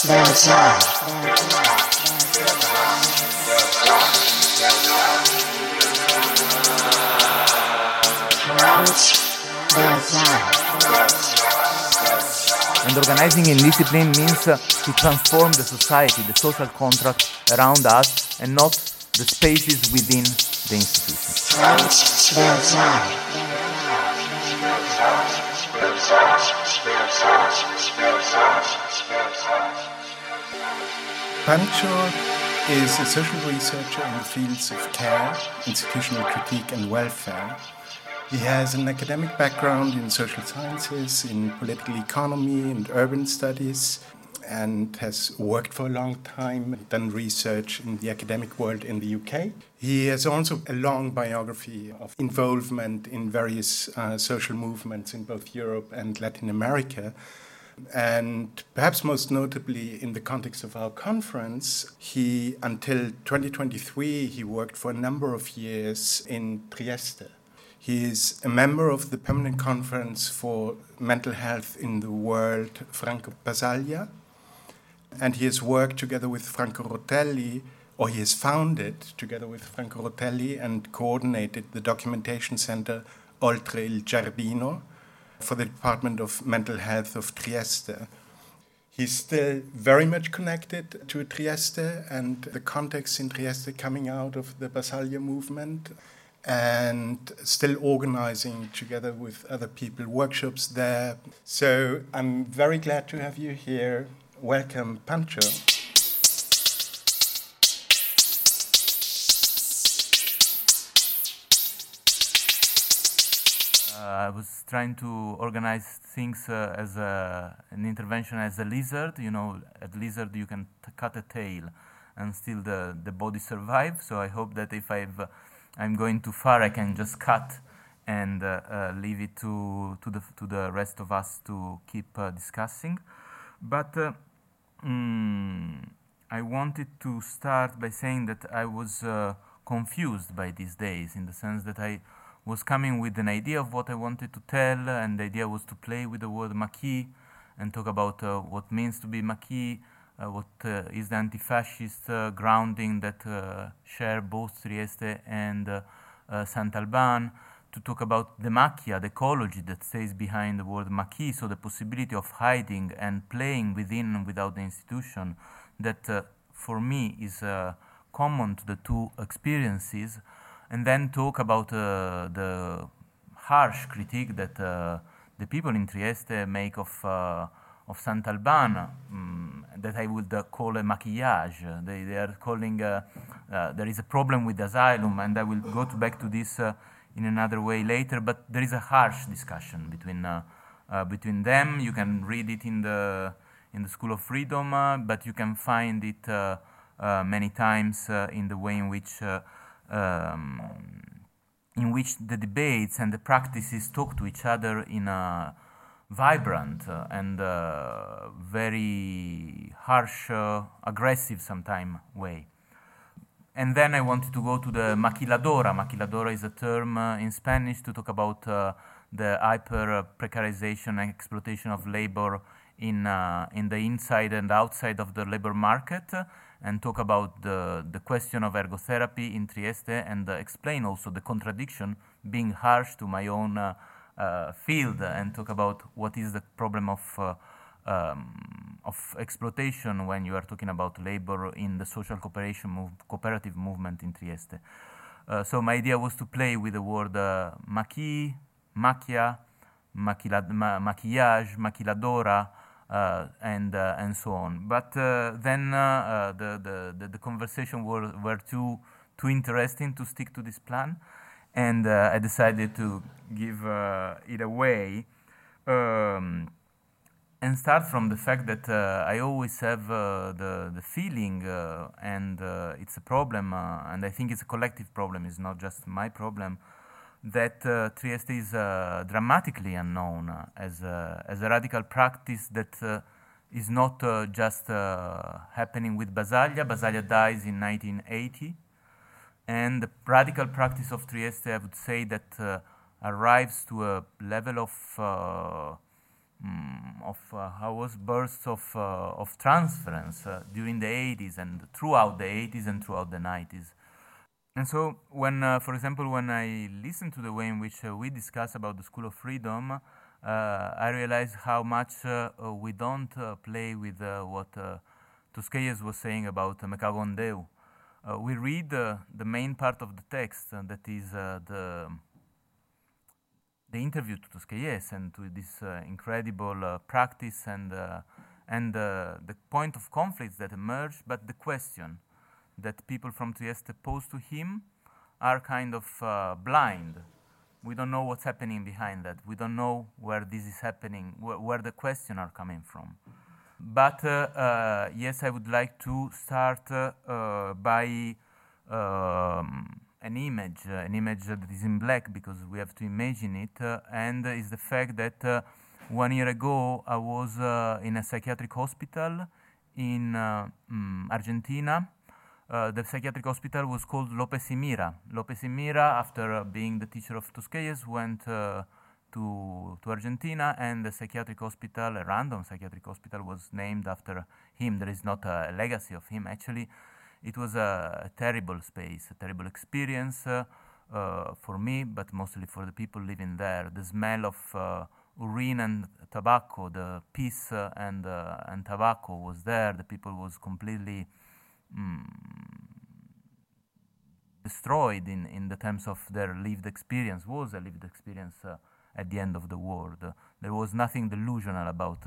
And organizing in discipline means to transform the society, the social contract around us, and not the spaces within the institution. Pancho is a social researcher in the fields of care, institutional critique, and welfare. He has an academic background in social sciences, in political economy and urban studies, and has worked for a long time, done research in the academic world in the UK. He has also a long biography of involvement in various social movements in both Europe and Latin America. And perhaps most notably in the context of our conference, until 2023, he worked for a number of years in Trieste. He is a member of the Permanent Conference for Mental Health in the World, Franco Basaglia, and he has worked together with Franco Rotelli, or he has founded together with Franco Rotelli and coordinated the documentation center Oltre il Giardino for the Department of Mental Health of Trieste. He's still very much connected to Trieste and the context in Trieste coming out of the Basaglia movement, and still organizing together with other people workshops there. So I'm very glad to have you here. Welcome, Pancho. I was trying to organize things as an intervention as a lizard. You know, at lizard you can cut a tail and still the body survives. So I hope that if I'm going too far, I can just cut and leave it to the rest of us to keep discussing. But I wanted to start by saying that I was confused by these days, in the sense that I was coming with an idea of what I wanted to tell, and the idea was to play with the word maquis and talk about what it means to be maquis, what is the anti-fascist grounding that share both Trieste and Sant'Alban, to talk about the macchia, the ecology that stays behind the word maquis, so the possibility of hiding and playing within and without the institution, that for me is common to the two experiences, and then talk about the harsh critique that the people in Trieste make of Sant'Alban, that I would call a maquillage. They are calling, there is a problem with asylum, and I will go back to this in another way later, but there is a harsh discussion between them. You can read it in the School of Freedom, but you can find it many times in the way in which the debates and the practices talk to each other in a vibrant and very harsh, aggressive sometimes way. And then I wanted to go to the maquiladora. Maquiladora is a term in Spanish to talk about the hyper-precarization and exploitation of labor in the inside and outside of the labor market, and talk about the question of ergotherapy in Trieste, and explain also the contradiction, being harsh to my own field, and talk about what is the problem of exploitation when you are talking about labor in the social cooperative movement in Trieste. So my idea was to play with the word maquis, macchia, maquillage, maquiladora, and so on. But then the conversation were too interesting to stick to this plan, and I decided to give it away. And start from the fact that I always have the feeling, and it's a problem, and I think it's a collective problem, it's not just my problem, that Trieste is dramatically unknown as a radical practice that is not just happening with Basaglia. Basaglia dies in 1980, and the radical practice of Trieste, I would say, that arrives to a level of how was bursts of transference during the 80s and throughout the 80s and throughout the 90s. And so when, for example, when I listen to the way in which we discuss about the School of Freedom, I realize how much we don't play with what Tosquelles was saying about Mecavon Deu. We read the main part of the text, that is the interview to Tosquelles and to this incredible practice and the point of conflicts that emerge, but the question that people from Trieste pose to him are kind of blind. We don't know what's happening behind that. We don't know where this is happening, where the questions are coming from. But yes, I would like to start by an image that is in black, because we have to imagine it, and is the fact that 1 year ago I was in a psychiatric hospital in Argentina. The psychiatric hospital was called Lopez y Mira. Lopez y Mira, after being the teacher of Tosquelles, went to Argentina, and the psychiatric hospital, a random psychiatric hospital, was named after him. There is not a legacy of him, actually. It was a terrible space, a terrible experience for me, but mostly for the people living there. The smell of urine and tobacco, the piss and tobacco was there. The people was completely destroyed in the terms of their lived experience, was a lived experience at the end of the world. There was nothing delusional about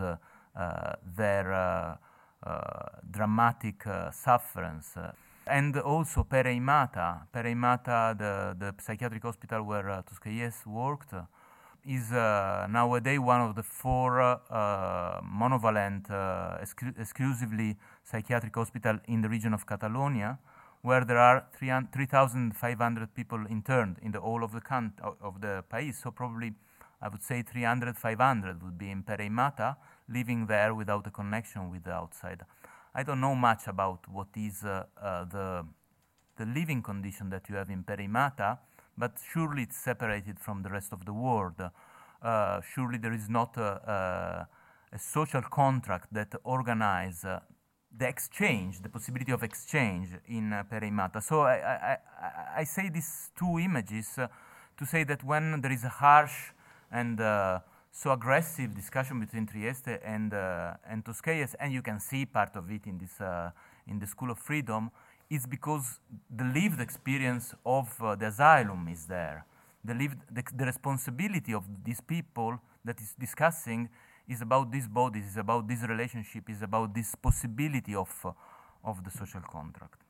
their dramatic sufferance. And also Pereimata, the psychiatric hospital where Tosquelles worked, is nowadays one of the 4 monovalent, exclusively psychiatric hospitals in the region of Catalonia, where there are 3,500 people interned in the whole of the of the País. So probably I would say 300, 500 would be in Pereimata, living there without a connection with the outside. I don't know much about what is the living condition that you have in Pereimata, but surely it's separated from the rest of the world. Surely there is not a social contract that organizes the exchange, the possibility of exchange in Pereimata. So I say these 2 images to say that when there is a harsh and so aggressive discussion between Trieste and Tosquelles, and you can see part of it in this in the School of Freedom, is because the lived experience of the asylum is there. The responsibility of these people that is discussing is about these bodies, is about this relationship, is about this possibility of the social contract.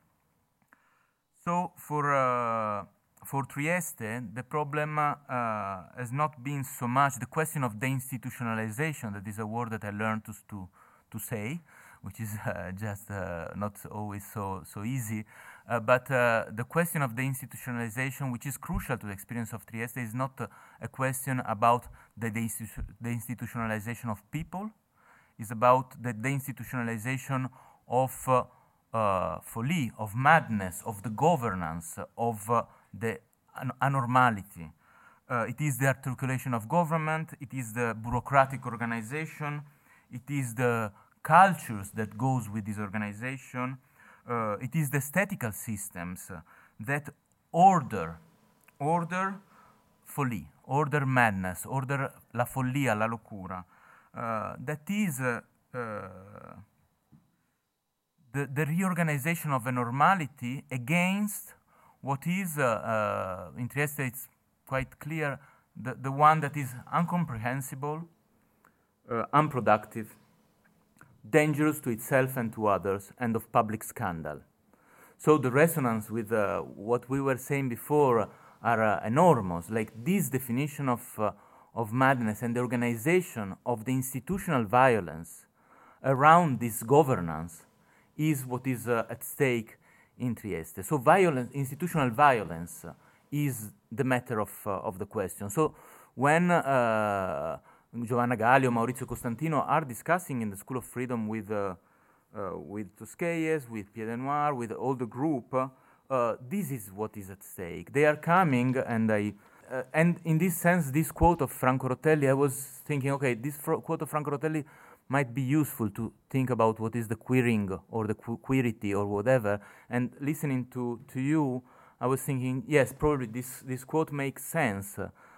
So for Trieste, the problem has not been so much the question of deinstitutionalization. That is a word that I learned to say, which is just not always so easy. But the question of deinstitutionalization, which is crucial to the experience of Trieste, is not a question about the deinstitutionalization of people. It's about the deinstitutionalization of folly, of madness, of the governance, of the anormality. It is the articulation of government, it is the bureaucratic organization, it is the cultures that goes with this organization, it is the aesthetical systems that order folly, order madness, order la follia, la locura. That is the reorganization of a normality against what is, in Trieste it's quite clear, the one that is incomprehensible, unproductive, dangerous to itself and to others, and of public scandal. So the resonance with what we were saying before are enormous. Like this definition of madness and the organization of the institutional violence around this governance is what is at stake in Trieste. So violence, institutional violence, is the matter of the question. So when Giovanna Gallio, Maurizio Costantino are discussing in the School of Freedom with Tosquelles, with Piedenoir, with all the group, this is what is at stake. They are coming, and and in this sense, this quote of Franco Rotelli, I was thinking, okay, this quote of Franco Rotelli might be useful to think about what is the queering or the queerity or whatever. And listening to you, I was thinking, yes, probably this quote makes sense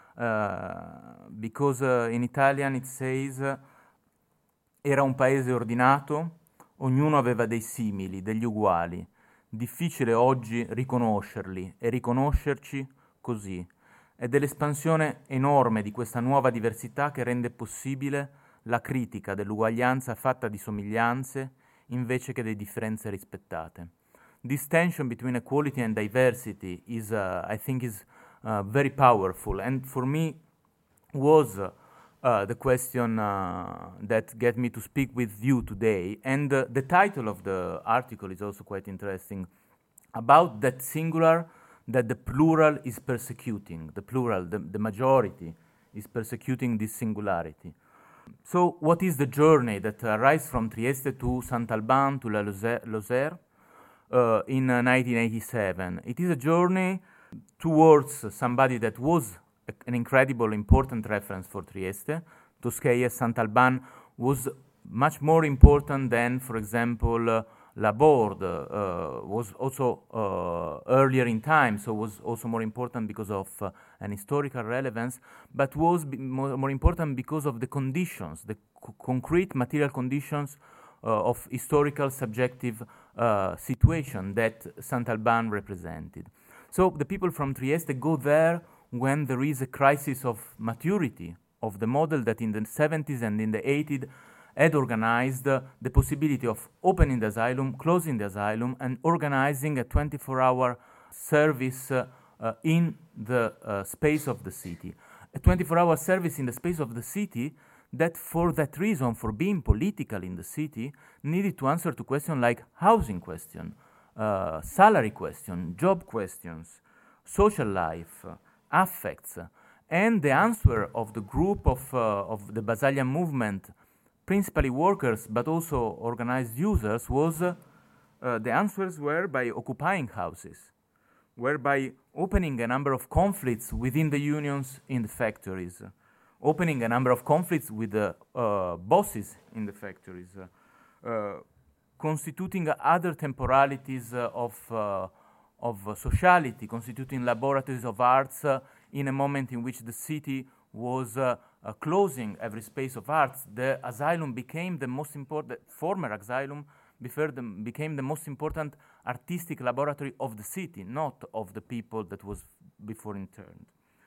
because in Italian it says era un paese ordinato, ognuno aveva dei simili, degli uguali. Difficile oggi riconoscerli e riconoscerci così. Ed è l'espansione enorme di questa nuova diversità che rende possibile la critica dell'uguaglianza fatta di somiglianze invece che di differenze rispettate. This tension between equality and diversity is, I think, is very powerful, and for me was the question that get me to speak with you today. And the title of the article is also quite interesting, about that singular that the plural is persecuting, the plural, the majority is persecuting this singularity. So what is the journey that arrives from Trieste to Saint-Alban to La Lozère in 1987? It is a journey towards somebody that was an incredible, important reference for Trieste. Tosquelles, Saint-Alban was much more important than, for example, Laborde was also earlier in time, so was also more important because of an historical relevance, but was more important because of the conditions, the concrete material conditions of historical subjective situation that Saint-Alban represented. So the people from Trieste go there when there is a crisis of maturity of the model that in the 70s and in the 80s had organized the possibility of opening the asylum, closing the asylum, and organizing a 24-hour service in the space of the city. A 24-hour service in the space of the city that, for that reason, for being political in the city, needed to answer to questions like housing question, salary question, job questions, social life, affects. And the answer of the group of the Basalian movement, principally workers, but also organized users, was the answers were by occupying houses, were by opening a number of conflicts within the unions in the factories, opening a number of conflicts with the bosses in the factories, constituting other temporalities of sociality, constituting laboratories of arts in a moment in which the city was closing every space of arts. The asylum became the most important, former asylum became the most important artistic laboratory of the city, not of the people that was before interned.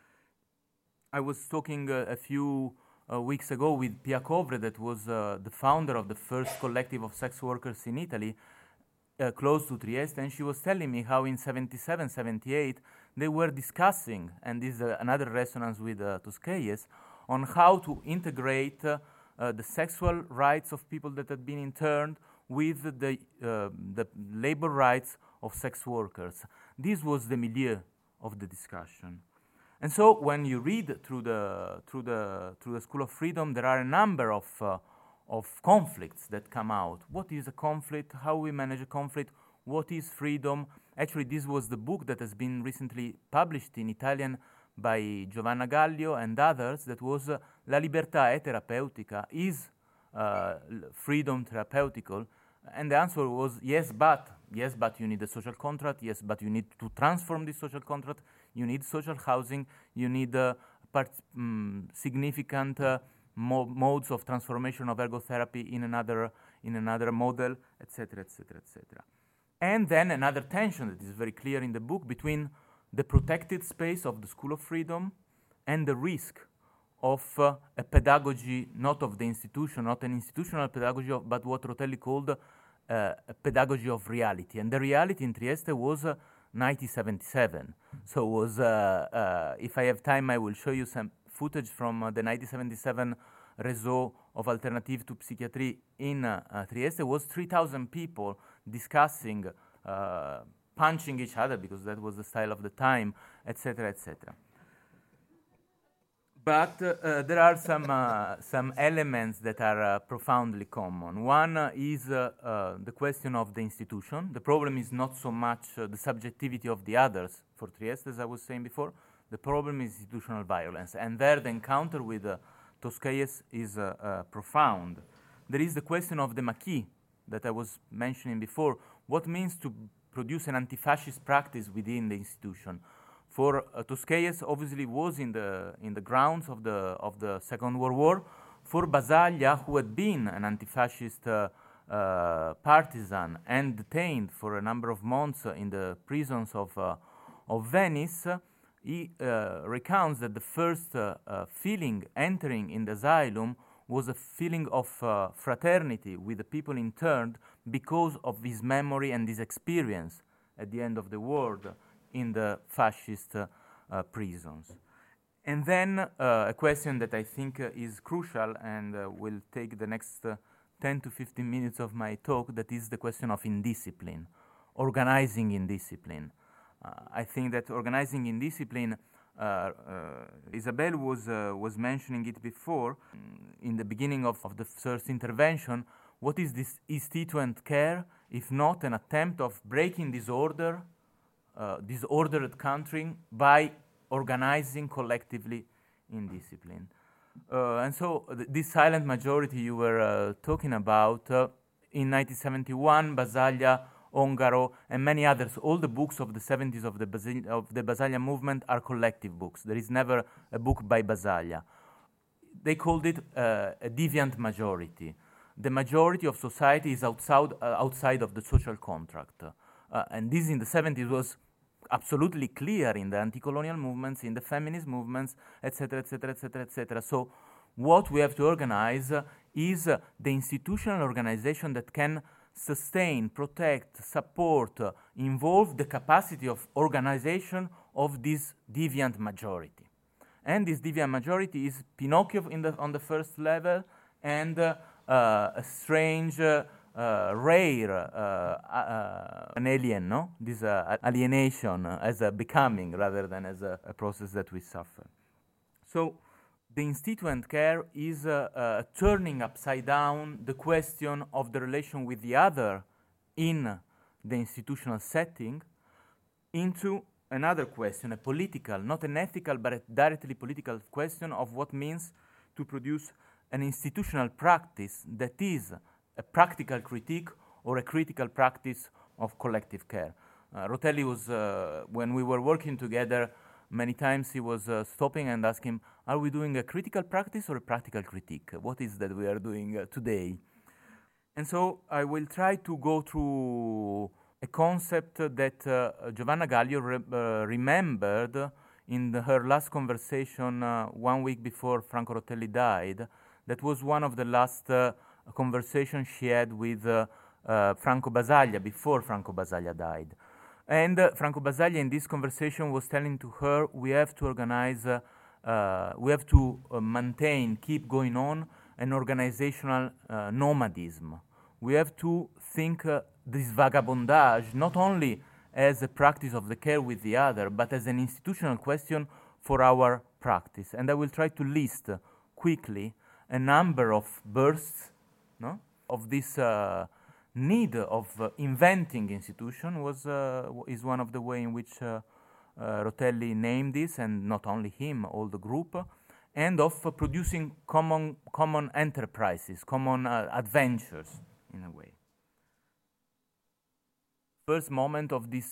I was talking a few weeks ago with Pia Covre, that was the founder of the first collective of sex workers in Italy, close to Trieste, and she was telling me how in 77, 78, they were discussing, and this is another resonance with Tosquelles, on how to integrate the sexual rights of people that had been interned with the labor rights of sex workers. This was the milieu of the discussion. And so when you read through the School of Freedom, there are a number of conflicts that come out. What is a conflict? How we manage a conflict? What is freedom? Actually, this was the book that has been recently published in Italian by Giovanna Gallio and others, that was La libertà è terapeutica, is freedom therapeutical? And the answer was yes, but you need a social contract, yes, but you need to transform this social contract, you need social housing, you need significant modes of transformation of ergotherapy in another model, etc., etc., etc. And then another tension that is very clear in the book between the protected space of the School of Freedom and the risk of a pedagogy, not of the institution, not an institutional pedagogy, but what Rotelli called a pedagogy of reality. And the reality in Trieste was 1977. So was, if I have time, I will show you some footage from the 1977 réseau of Alternative to Psychiatrie in Trieste. Was 3,000 people discussing, punching each other, because that was the style of the time, etc., etc. But there are some elements that are profoundly common. One is the question of the institution. The problem is not so much the subjectivity of the others for Trieste, as I was saying before. The problem is institutional violence. And there the encounter with Tosquelles is profound. There is the question of the maquis that I was mentioning before. What means to produce an anti-fascist practice within the institution? For Tosquelles, obviously, was in the grounds of the Second World War. For Basaglia, who had been an anti-fascist partisan and detained for a number of months in the prisons of Venice, he recounts that the first feeling entering in the asylum was a feeling of fraternity with the people interned because of his memory and his experience at the end of the war in the fascist prisons. And then a question that I think is crucial and will take the next 10 to 15 minutes of my talk, that is the question of indiscipline, organizing indiscipline. I think that organizing indiscipline, Isabelle was mentioning it before, in the beginning of the first intervention. What is this instituent care if not an attempt of breaking disorder, disordered country, by organizing collectively indiscipline? And so this silent majority you were talking about, in 1971, Basaglia, Ongaro, and many others, all the books of the 70s of the Basaglia movement are collective books. There is never a book by Basaglia. They called it a deviant majority. The majority of society is outside of the social contract. And this in the 70s was absolutely clear in the anti-colonial movements, in the feminist movements, etc., etc., etc., etc. So what we have to organize is the institutional organization that can sustain, protect, support, involve the capacity of organization of this deviant majority. And this deviant majority is Pinocchio on the first level, and a strange, rare, an alien, no? This alienation as a becoming rather than as a process that we suffer. So the instituent care is turning upside down the question of the relation with the other in the institutional setting into another question, a political, not an ethical, but a directly political question of what means to produce an institutional practice that is a practical critique or a critical practice of collective care. Rotelli was, when we were working together, many times he was stopping and asking, are we doing a critical practice or a practical critique? What is that we are doing today? And so I will try to go through a concept that Giovanna Gallio remembered in her last conversation 1 week before Franco Rotelli died. That was one of the last conversations she had with Franco Basaglia before Franco Basaglia died. And Franco Basaglia in this conversation was telling to her, we have to organize, we have to maintain, keep going on an organizational nomadism. We have to think this vagabondage not only as a practice of the care with the other, but as an institutional question for our practice. And I will try to list quickly a number of bursts, no, of this need of inventing institution is one of the way in which Rotelli named this, and not only him, all the group, and of producing common enterprises, common adventures, in a way. First moment of this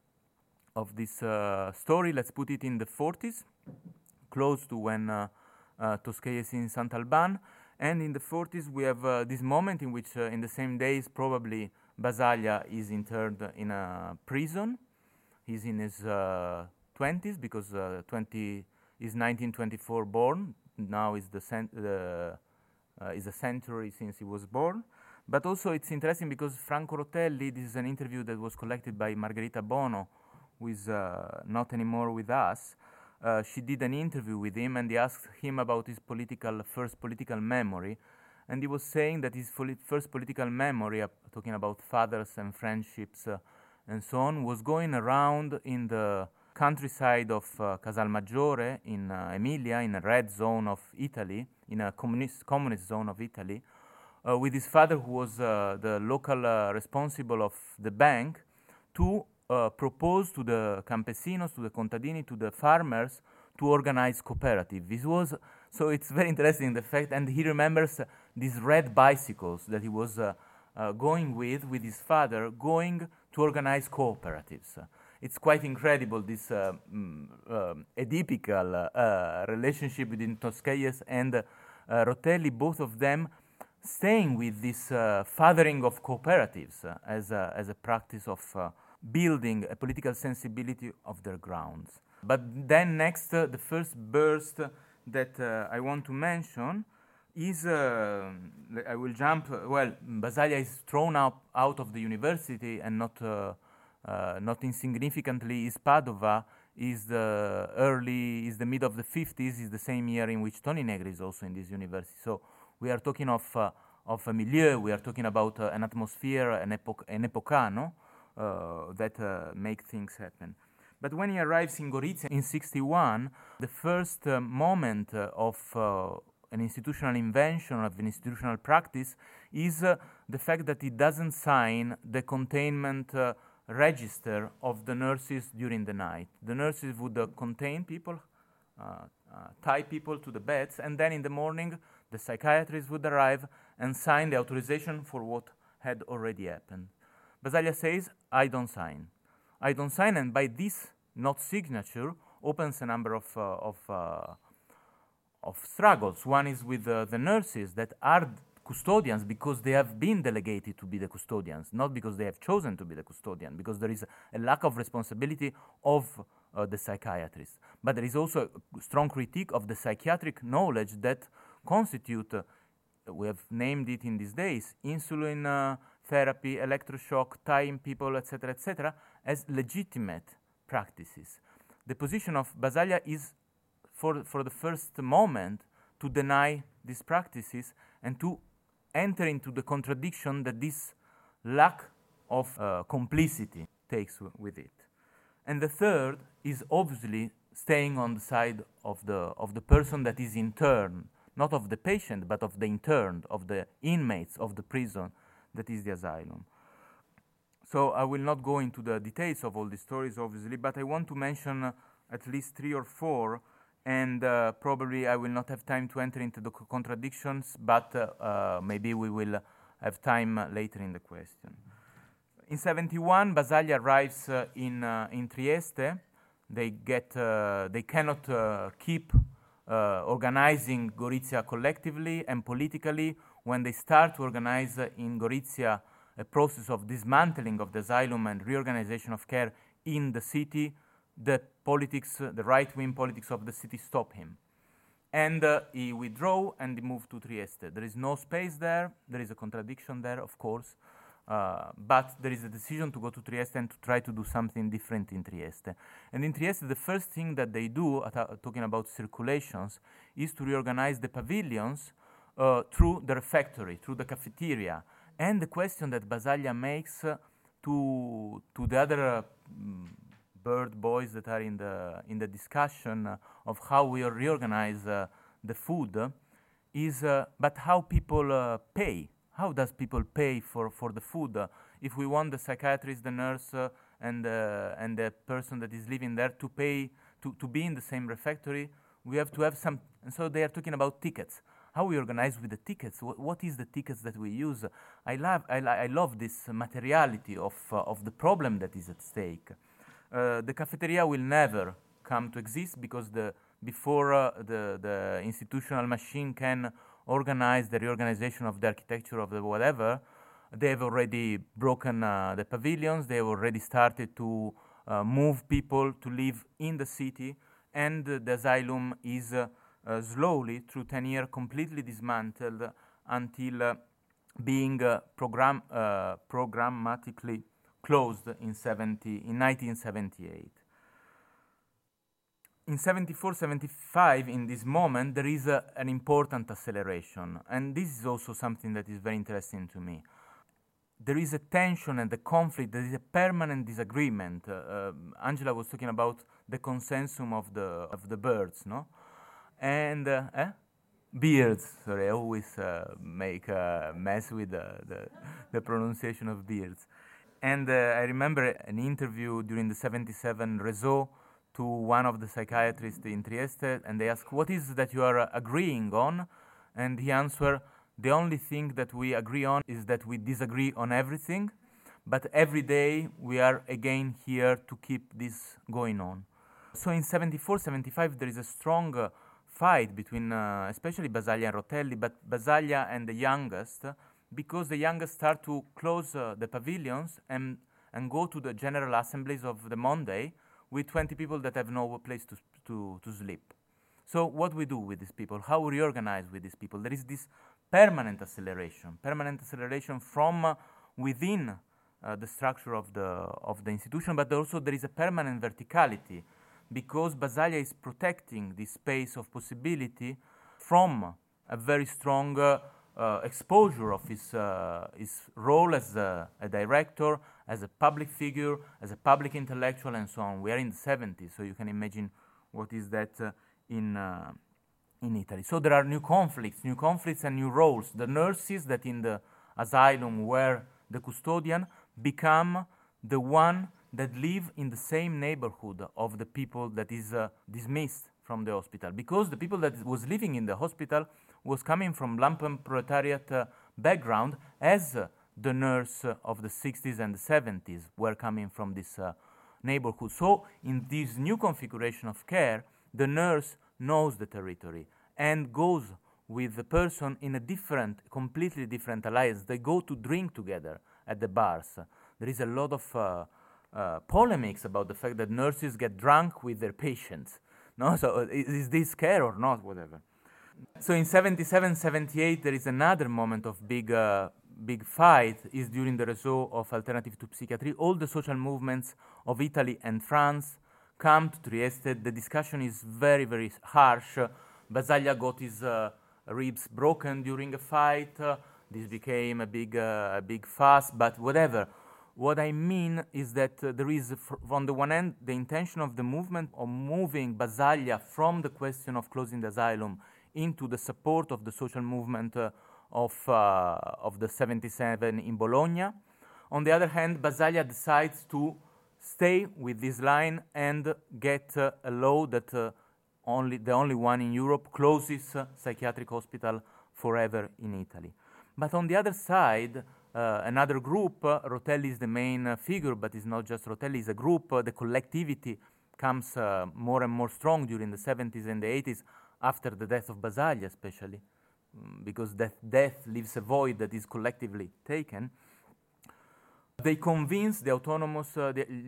story, let's put it in the 40s, close to when Tosquelles is in Sant'Alban. And in the 40s, we have this moment in which, in the same days, probably Basaglia is interned in a prison. He's in his 20s because is 1924 born. Now is is a century since he was born. But also it's interesting because Franco Rotelli, this is an interview that was collected by Margherita Bono, who is not anymore with us. She did an interview with him, and they asked him about his first political memory, and he was saying that his first political memory, talking about fathers and friendships and so on, was going around in the countryside of Casalmaggiore in Emilia, in a red zone of Italy, in a communist zone of Italy, with his father, who was the local responsible of the bank, to propose to the campesinos, to the contadini, to the farmers, to organize cooperative. So it's very interesting, the fact, and he remembers these red bicycles that he was going with his father, going to organize cooperatives. It's quite incredible, this Oedipical relationship between Tosquelles and Rotelli, both of them staying with this fathering of cooperatives as a practice of building a political sensibility of their grounds. But then next, the first burst that I want to mention is, I will jump, Basaglia is thrown out of the university, and not insignificantly is Padova, is the mid of the 50s, is the same year in which Toni Negri is also in this university. So we are talking of a milieu, we are talking about an atmosphere, an epoca, no? That make things happen. But when he arrives in Gorizia in 61, the first moment of an institutional invention, of an institutional practice, is the fact that he doesn't sign the containment register of the nurses during the night. The nurses would contain people, tie people to the beds, and then in the morning the psychiatrist would arrive and sign the authorization for what had already happened. Basaglia says, I don't sign, and by this not signature opens a number of struggles. One is with the nurses that are custodians because they have been delegated to be the custodians, not because they have chosen to be the custodian, because there is a lack of responsibility of the psychiatrist. But there is also a strong critique of the psychiatric knowledge that constitute, we have named it in these days, insulin therapy, electroshock, tying people, etc., as legitimate practices. The position of Basaglia is, for the first moment, to deny these practices and to enter into the contradiction that this lack of complicity takes with it. And the third is obviously staying on the side of the person that is interned, not of the patient, but of the interned, of the inmates of the prison that is the asylum. So I will not go into the details of all these stories, obviously, but I want to mention at least 3 or 4, and probably I will not have time to enter into the contradictions, but maybe we will have time later in the question. In 71, Basaglia arrives in Trieste. They cannot keep organizing Gorizia collectively and politically. When they start to organize in Gorizia a process of dismantling of the asylum and reorganization of care in the city, the politics, the right-wing politics of the city stop him. And he withdrew and he moved to Trieste. There is no space there. There is a contradiction there, of course. But there is a decision to go to Trieste and to try to do something different in Trieste. And in Trieste, the first thing that they do, talking about circulations, is to reorganize the pavilions through the refectory, through the cafeteria. And the question that Basaglia makes to the other bird boys that are in the discussion of how we reorganize the food is, but how people pay. How does people pay for the food? If we want the psychiatrist, the nurse, and the person that is living there to pay to be in the same refectory, we have to have some. And so they are talking about tickets. How we organize with the tickets? What is the tickets that we use? I love this materiality of the problem that is at stake. The cafeteria will never come to exist because before the institutional machine can organize the reorganization of the architecture of the whatever, they have already broken the pavilions. They have already started to move people to live in the city, and the asylum is slowly, through 10 years, completely dismantled until being programmatically closed in 1978. In 74-75, in this moment, there is an important acceleration, and this is also something that is very interesting to me. There is a tension and a conflict, there is a permanent disagreement. Angela was talking about the consensus of the birds, no? And beards, sorry, I always make a mess with the pronunciation of beards. And I remember an interview during the 77 Réseau to one of the psychiatrists in Trieste, and they ask, what is that you are agreeing on? And he answered, the only thing that we agree on is that we disagree on everything, but every day we are again here to keep this going on. So in 74, 75, there is a strong fight between especially Basaglia and Rotelli, but Basaglia and the youngest, because the youngest start to close the pavilions and go to the general assemblies of the Monday with 20 people that have no place to sleep. So what we do with these people, how we reorganize with these people, there is this permanent acceleration from within the structure of the institution, but also there is a permanent verticality, because Basaglia is protecting this space of possibility from a very strong exposure of his role as a director, as a public figure, as a public intellectual, and so on. We are in the 70s, so you can imagine what is that in Italy. So there are new conflicts and new roles. The nurses that in the asylum were the custodian become the one that live in the same neighborhood of the people that is dismissed from the hospital, because the people that was living in the hospital was coming from lumpen proletariat background, as the nurse of the 60s and the 70s were coming from this neighborhood. So in this new configuration of care, the nurse knows the territory and goes with the person in a completely different alliance. They go to drink together at the bars. There is a lot of polemics about the fact that nurses get drunk with their patients. No, so is this care or not, whatever. So in 77, 78, there is another moment of big fight, is during the Réseau of Alternative to Psychiatry. All the social movements of Italy and France come to Trieste. The discussion is very, very harsh. Basaglia got his ribs broken during a fight. This became a big fuss, but whatever. What I mean is that there is, on the one hand, the intention of the movement of moving Basaglia from the question of closing the asylum into the support of the social movement of the 77 in Bologna. On the other hand, Basaglia decides to stay with this line and get a law that the only one in Europe closes psychiatric hospital forever in Italy. But on the other side, another group, Rotelli is the main figure, but it's not just Rotelli, it's a group. The collectivity comes more and more strong during the 70s and the 80s, after the death of Basaglia especially, because that death leaves a void that is collectively taken. They convince the autonomous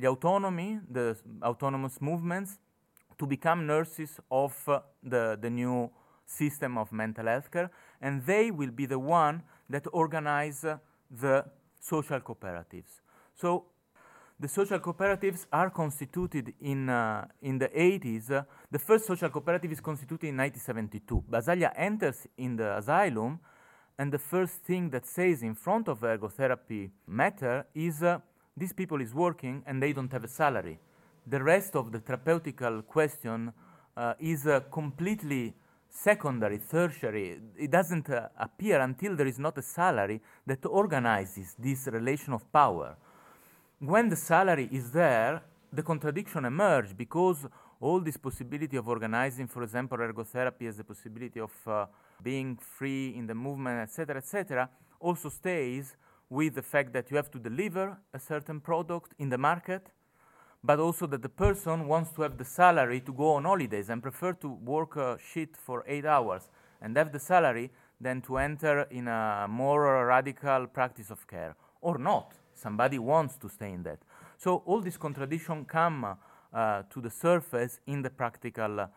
movements to become nurses of the new system of mental health care, and they will be the one that organize the social cooperatives. So the social cooperatives are constituted in the 80s. The first social cooperative is constituted in 1972. Basaglia enters in the asylum, and the first thing that says in front of ergotherapy matter is these people is working and they don't have a salary. The rest of the therapeutical question is completely secondary, tertiary. It doesn't appear until there is not a salary that organizes this relation of power. When the salary is there, the contradiction emerges, because all this possibility of organizing, for example, ergotherapy as the possibility of being free in the movement, etc., also stays with the fact that you have to deliver a certain product in the market, but also that the person wants to have the salary to go on holidays and prefer to work shit for 8 hours and have the salary than to enter in a more radical practice of care, or not. Somebody wants to stay in that. So all these contradictions come to the surface in the practical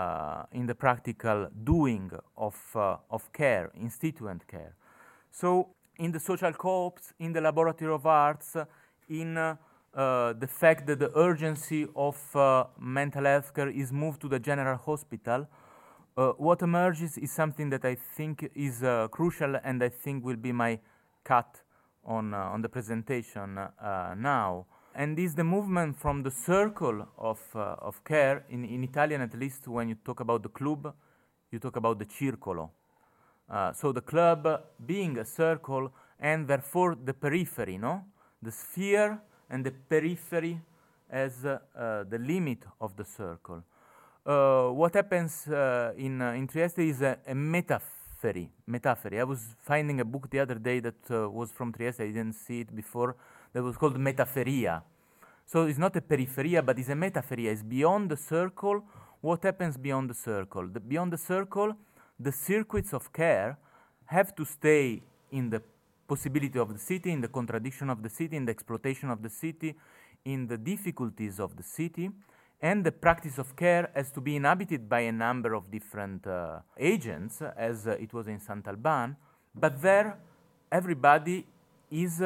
doing of care, instituent care. So in the social co-ops, in the laboratory of arts, in the fact that the urgency of mental health care is moved to the general hospital, what emerges is something that I think is crucial, and I think will be my cut on the presentation now. And is the movement from the circle of care, in Italian at least, when you talk about the club, you talk about the circolo. So the club being a circle, and therefore the periphery, no? The sphere and the periphery as the limit of the circle. What happens in Trieste is a metaphery. I was finding a book the other day that was from Trieste. I didn't see it before. That was called Metaferia. So it's not a periferia, but it's a metapheria. It's beyond the circle. What happens beyond the circle? Beyond the circle, the circuits of care have to stay in the possibility of the city, in the contradiction of the city, in the exploitation of the city, in the difficulties of the city, and the practice of care has to be inhabited by a number of different agents, as it was in Sant'Alban, but there everybody is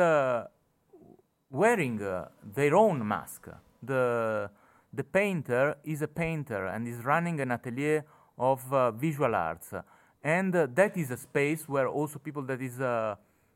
wearing their own mask. The painter is a painter and is running an atelier of visual arts, and that is a space where also people that is a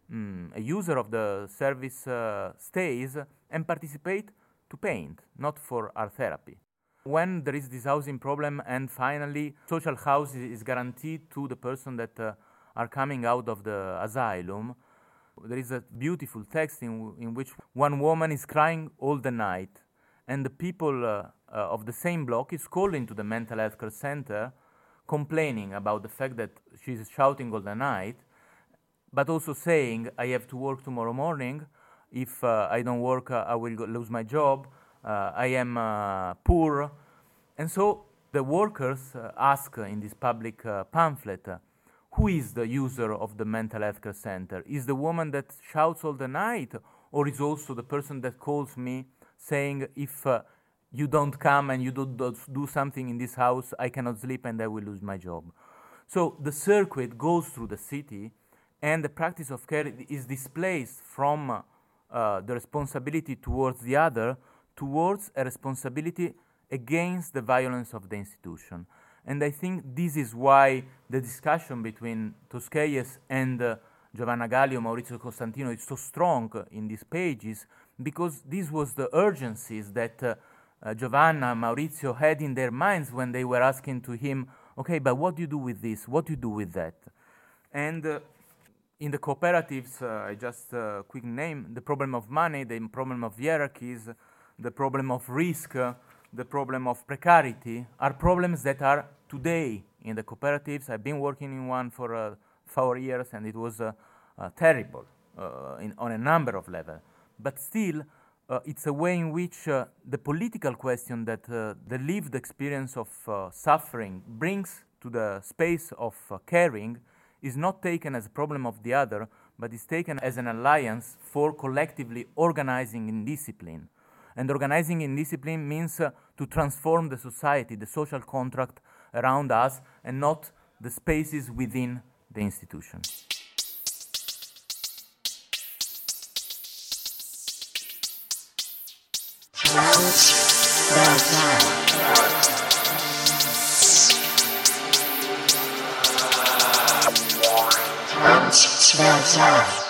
user of the service stays and participate to paint, not for art therapy. When there is this housing problem and finally social housing is guaranteed to the person that are coming out of the asylum, there is a beautiful text in which one woman is crying all the night, and the people of the same block is calling to the mental health care center complaining about the fact that she is shouting all the night, but also saying, I have to work tomorrow morning. If I don't work, I will lose my job. I am poor. And so the workers ask in this public pamphlet, who is the user of the mental health care center? Is the woman that shouts all the night, or is also the person that calls me saying, if you don't come and you don't do something in this house, I cannot sleep and I will lose my job. So the circuit goes through the city, and the practice of care is displaced from the responsibility towards the other towards a responsibility against the violence of the institution. And I think this is why the discussion between Tosquelles and Giovanna Gallio, Maurizio Costantino is so strong in these pages, because this was the urgencies that Giovanna, Maurizio had in their minds when they were asking to him, okay, but what do you do with this? What do you do with that? And in the cooperatives, I just quick name, the problem of money, the problem of hierarchies, the problem of risk, the problem of precarity are problems that are today in the cooperatives. I've been working in one for 4 years, and it was terrible on a number of levels. But still, it's a way in which the political question that the lived experience of suffering brings to the space of caring is not taken as a problem of the other, but is taken as an alliance for collectively organizing in discipline. And organizing in discipline means to transform the society, the social contract around us, and not the spaces within the institution. Transversal.